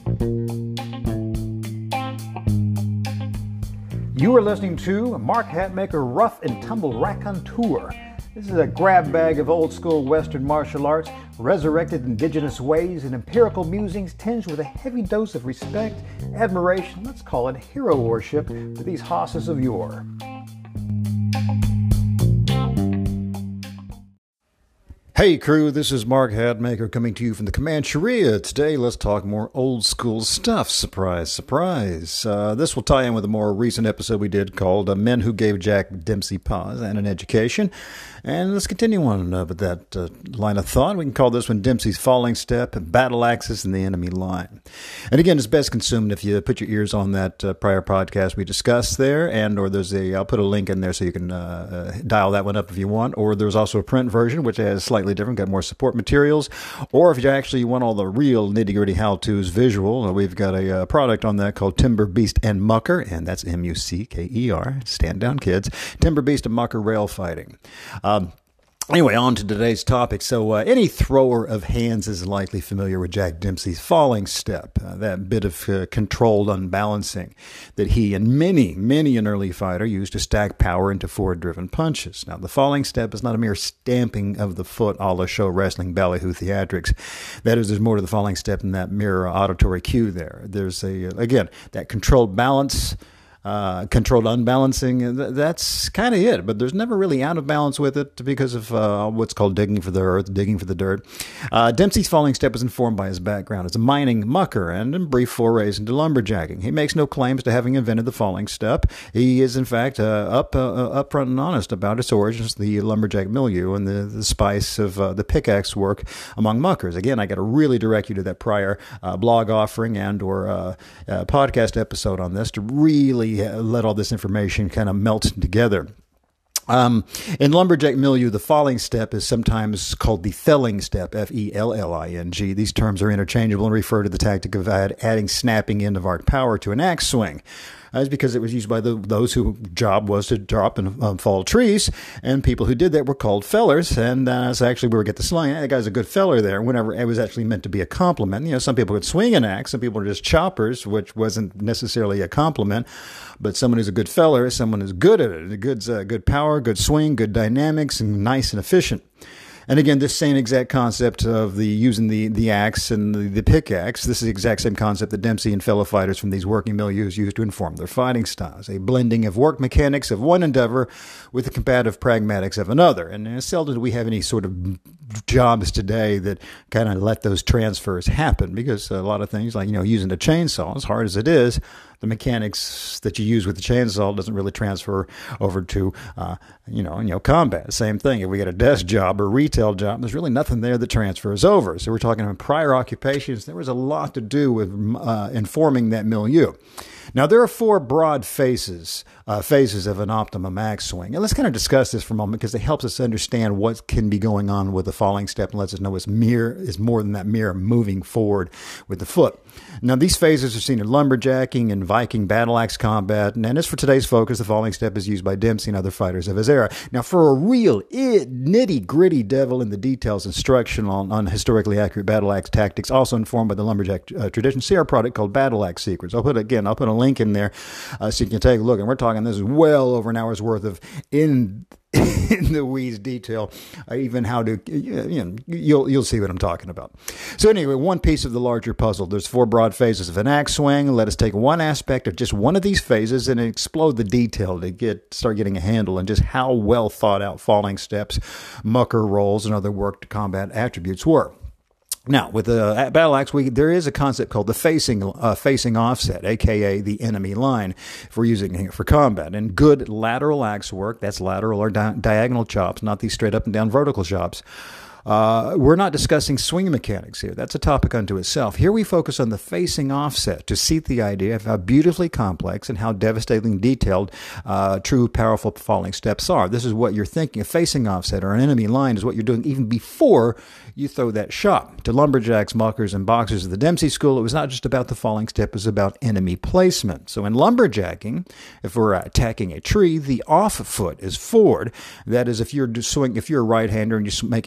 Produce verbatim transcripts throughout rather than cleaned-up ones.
You are listening to Mark Hatmaker Rough and Tumble Raconteur. This is a grab bag of old school Western martial arts, resurrected indigenous ways, and empirical musings tinged with a heavy dose of respect, admiration, let's call it hero worship, for these hosses of yore. Hey crew, this is Mark Hatmaker coming to you from the Comancheria. Today, let's talk more old school stuff. Surprise, surprise. Uh, this will tie in with a more recent episode we did called uh, Men Who Gave Jack Dempsey Pause and an Education. And let's continue on uh, with that uh, line of thought. We can call this one Dempsey's Falling Step, Battle Axes, and the Enemy Line. And again, it's best consumed if you put your ears on that uh, prior podcast we discussed there, and or there's a, I'll put a link in there so you can uh, uh, dial that one up if you want, or there's also a print version which has slightly different, got more support materials, or if you actually want all the real nitty-gritty how-tos visual, we've got a uh, product on that called Timber Beast and Mucker, and that's M U C K E R, stand down kids, Timber Beast and Mucker Rail Fighting. Um, Anyway, on to today's topic. So uh, any thrower of hands is likely familiar with Jack Dempsey's falling step, uh, that bit of uh, controlled unbalancing that he and many, many an early fighter used to stack power into forward-driven punches. Now, the falling step is not a mere stamping of the foot a la show wrestling ballyhoo theatrics. That is, there's more to the falling step than that mere auditory cue there. There's, a again, that controlled balance, Uh, controlled unbalancing, that's kind of it. But there's never really out of balance with it because of uh, what's called digging for the earth, digging for the dirt. Uh, Dempsey's falling step was informed by his background as a mining mucker and in brief forays into lumberjacking. He makes no claims to having invented the falling step. He is, in fact, uh, up uh, upfront and honest about its origins, the lumberjack milieu, and the, the spice of uh, the pickaxe work among muckers. Again, I got to really direct you to that prior uh, blog offering and or uh, uh, podcast episode on this to really let all this information kind of melt together. Um, in lumberjack milieu, the falling step is sometimes called the felling step, F E L L I N G. These terms are interchangeable and refer to the tactic of add, adding snapping end of arc power to an axe swing. That's because it was used by the, those whose job was to drop and um, fall trees, and people who did that were called fellers, and that's actually where we get the slang. That guy's a good feller there, whenever it was actually meant to be a compliment. You know, some people could swing an axe, some people are just choppers, which wasn't necessarily a compliment, but someone who's a good feller is someone who's good at it. Good, uh, good power, good swing, good dynamics, and nice and efficient. And again, this same exact concept of the using the, the axe and the, the pickaxe, this is the exact same concept that Dempsey and fellow fighters from these working milieus used to inform their fighting styles, a blending of work mechanics of one endeavor with the combative pragmatics of another. And seldom do we have any sort of jobs today that kind of let those transfers happen, because a lot of things like, you know, using a chainsaw, as hard as it is, the mechanics that you use with the chainsaw doesn't really transfer over to, uh, you know, you know, combat. Same thing. If we get a desk job or retail job, there's really nothing there that transfers over. So we're talking about prior occupations. There was a lot to do with uh, informing that milieu. Now, there are four broad phases, uh, phases of an optimum axe swing. And let's kind of discuss this for a moment because it helps us understand what can be going on with the falling step and lets us know it's mere is more than that mere moving forward with the foot. Now, these phases are seen in lumberjacking and Viking battle axe combat. And as for today's focus, the falling step is used by Dempsey and other fighters of his era. Now, for a real nitty-gritty devil in the details instruction on, on historically accurate battle axe tactics, also informed by the lumberjack uh, tradition, see our product called Battle Axe Secrets. I'll put, again, I'll put a link in there uh, so you can take a look. And we're talking, this is well over an hour's worth of in in the weeds detail, uh, even how to, you know, you'll you'll see what I'm talking about. So anyway, one piece of the larger puzzle. There's four broad phases of an axe swing. Let us take one aspect of just one of these phases and explode the detail to get start getting a handle on just how well thought out falling steps, mucker rolls, and other work to combat attributes were. Now, with the battle axe, we, there is a concept called the facing uh, facing offset, a k a the enemy line, if we're using it for combat. And good lateral axe work, that's lateral or di- diagonal chops, not these straight up and down vertical chops. Uh, we're not discussing swing mechanics here. That's a topic unto itself. Here we focus on the facing offset to seat the idea of how beautifully complex and how devastatingly detailed uh, true, powerful falling steps are. This is what you're thinking. A facing offset or an enemy line is what you're doing even before you throw that shot. To lumberjacks, muckers, and boxers of the Dempsey school, it was not just about the falling step, it was about enemy placement. So in lumberjacking, if we're attacking a tree, the off foot is forward. That is, if you're swing, if you're a right-hander and you're making a right-hand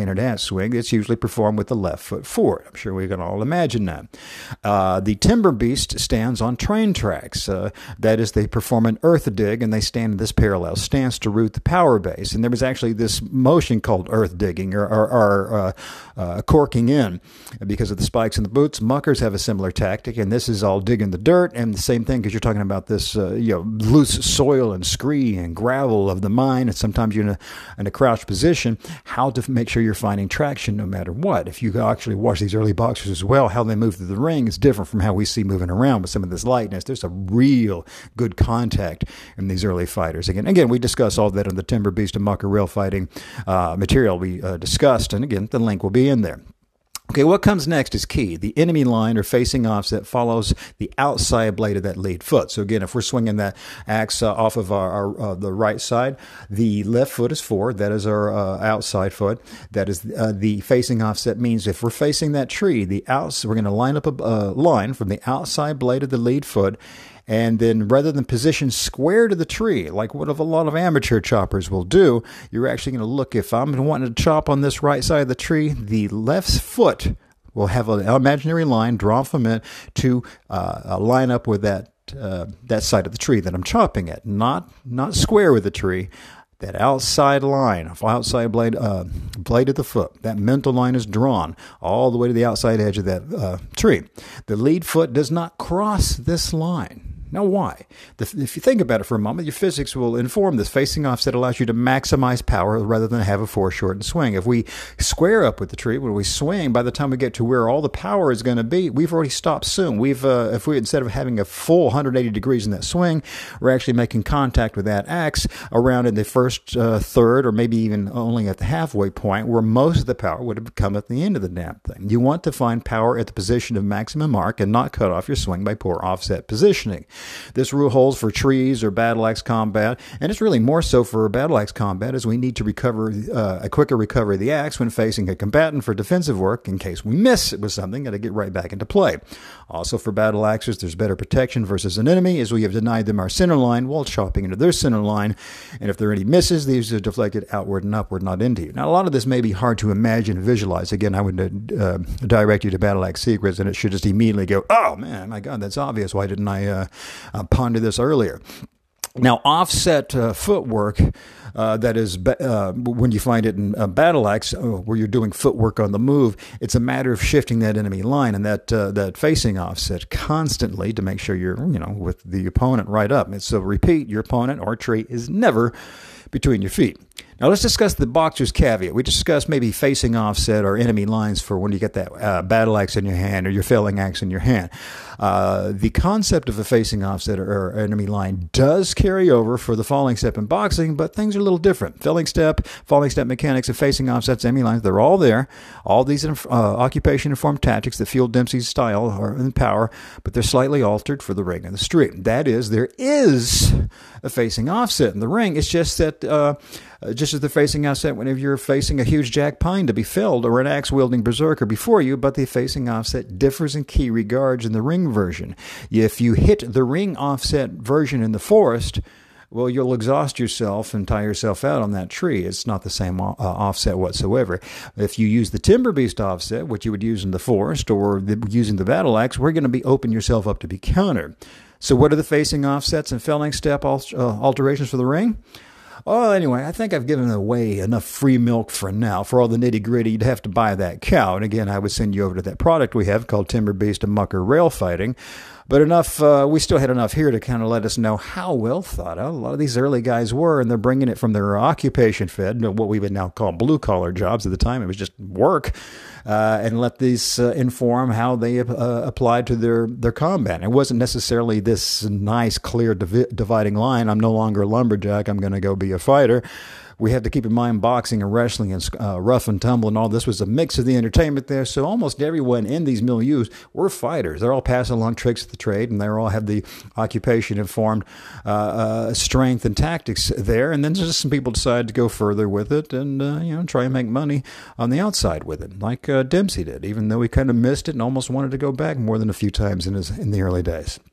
standard axe swing, it's usually performed with the left foot forward. I'm sure we can all imagine that. Uh, the timber beast stands on train tracks. Uh, that is, they perform an earth dig, and they stand in this parallel stance to root the power base. And there was actually this motion called earth digging, or, or, or uh, uh, corking in, because of the spikes in the boots. Muckers have a similar tactic, and this is all digging the dirt, and the same thing because you're talking about this uh, you know, loose soil and scree and gravel of the mine, and sometimes you're in a, in a crouched position, how to make sure you're finding traction no matter what. If you actually watch these early boxers as well, how they move through the ring is different from how we see moving around with some of this lightness. There's a real good contact in these early fighters. Again, again, we discuss all that in the Timber Beast and Mucker Rail Fighting uh, material we uh, discussed, and again, the link will be in there. Okay, what comes next is key. The enemy line or facing offset follows the outside blade of that lead foot. So again, if we're swinging that axe uh, off of our, our uh, the right side, the left foot is forward. That is our uh, outside foot. That is uh, the facing offset. Means if we're facing that tree, the outs we're going to line up a uh, line from the outside blade of the lead foot. And then rather than position square to the tree, like what a lot of amateur choppers will do, you're actually going to look, if I'm wanting to chop on this right side of the tree, the left foot will have an imaginary line drawn from it to uh, line up with that uh, that side of the tree that I'm chopping at, not not square with the tree. That outside line, outside blade, uh, blade of the foot, that mental line is drawn all the way to the outside edge of that uh, tree. The lead foot does not cross this line. Now, why? The, if you think about it for a moment, your physics will inform this. Facing offset allows you to maximize power rather than have a foreshortened swing. If we square up with the tree, when we swing, by the time we get to where all the power is going to be, we've already stopped soon. We've, uh, if we, instead of having a full one hundred eighty degrees in that swing, we're actually making contact with that axe around in the first uh, third, or maybe even only at the halfway point, where most of the power would have come at the end of the damn thing. You want to find power at the position of maximum arc and not cut off your swing by poor offset positioning. This rule holds for trees or battle axe combat, and it's really more so for battle axe combat, as we need to recover uh, a quicker recovery of the axe when facing a combatant for defensive work. In case we miss it with something, got to get right back into play. Also for battle axes, there's better protection versus an enemy, as we have denied them our center line while chopping into their center line, and if there are any misses, these are deflected outward and upward, not into you. Now, a lot of this may be hard to imagine and visualize. Again, I would uh, direct you to Battle Axe Secrets, and it should just immediately go, oh man, my God, that's obvious. Why didn't I uh, uh, ponder this earlier? Now, offset uh, footwork, uh, that is, uh, when you find it in uh, battle axe, uh, where you're doing footwork on the move, it's a matter of shifting that enemy line and that uh, that facing offset constantly to make sure you're, you know, with the opponent right up. And so repeat, your opponent or tree is never between your feet. Now, let's discuss the boxer's caveat. We discussed maybe facing offset or enemy lines for when you get that uh, battle axe in your hand or your felling axe in your hand. Uh, the concept of a facing offset or, or enemy line does carry over for the falling step in boxing, but things are a little different. Felling step, falling step mechanics, and facing offsets, enemy lines, they're all there. All these uh, occupation-informed tactics that fuel Dempsey's style are in power, but they're slightly altered for the ring and the street. That is, there is a facing offset in the ring. It's just that uh, Uh, just as the facing offset whenever you're facing a huge Jack Pine to be felled or an axe-wielding berserker before you, but the facing offset differs in key regards in the ring version. If you hit the ring offset version in the forest, well, you'll exhaust yourself and tire yourself out on that tree. It's not the same uh, offset whatsoever. If you use the Timber Beast offset, which you would use in the forest, or the, using the battle axe, we're going to be open yourself up to be countered. So what are the facing offsets and felling step al- uh, alterations for the ring? Oh, anyway, I think I've given away enough free milk for now. For all the nitty-gritty, you'd have to buy that cow. And again, I would send you over to that product we have called Timber Beast and Mucker Rail Fighting. But enough, uh, we still had enough here to kind of let us know how well thought out a lot of these early guys were, and they're bringing it from their occupation fed, what we would now call blue-collar jobs. At the time, it was just work, uh, and let these uh, inform how they uh, applied to their, their combat. It wasn't necessarily this nice, clear divi- dividing line. I'm no longer a lumberjack. I'm going to go be a fighter. We have to keep in mind boxing and wrestling and uh, rough and tumble and all this was a mix of the entertainment there. So almost everyone in these milieux were fighters. They're all passing along tricks of the trade, and they all have the occupation-informed uh, uh, strength and tactics there. And then just some people decide to go further with it and uh, you know try and make money on the outside with it, like uh, Dempsey did, even though he kind of missed it and almost wanted to go back more than a few times in his in the early days.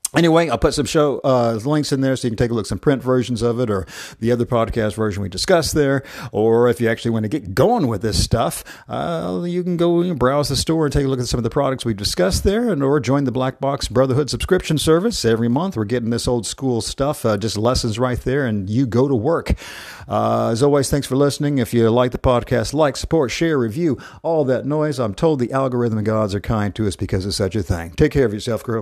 Anyway, I'll put some show uh, links in there so you can take a look at some print versions of it or the other podcast version we discussed there. Or if you actually want to get going with this stuff, uh, you can go and browse the store and take a look at some of the products we discussed there, and or join the Black Box Brotherhood subscription service. Every month we're getting this old school stuff, uh, just lessons right there, and you go to work. Uh, as always, thanks for listening. If you like the podcast, like, support, share, review, all that noise. I'm told the algorithm gods are kind to us because of such a thing. Take care of yourself, crew.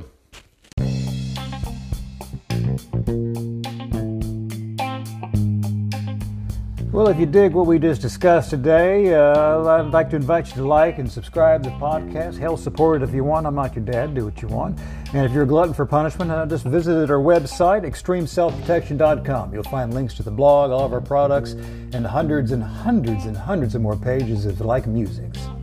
Well, if you dig what we just discussed today, uh, I'd like to invite you to like and subscribe to the podcast. Hell, support it if you want. I'm not your dad. Do what you want. And if you're a glutton for punishment, uh, just visit our website, extreme self protection dot com. You'll find links to the blog, all of our products, and hundreds and hundreds and hundreds of more pages of like musings.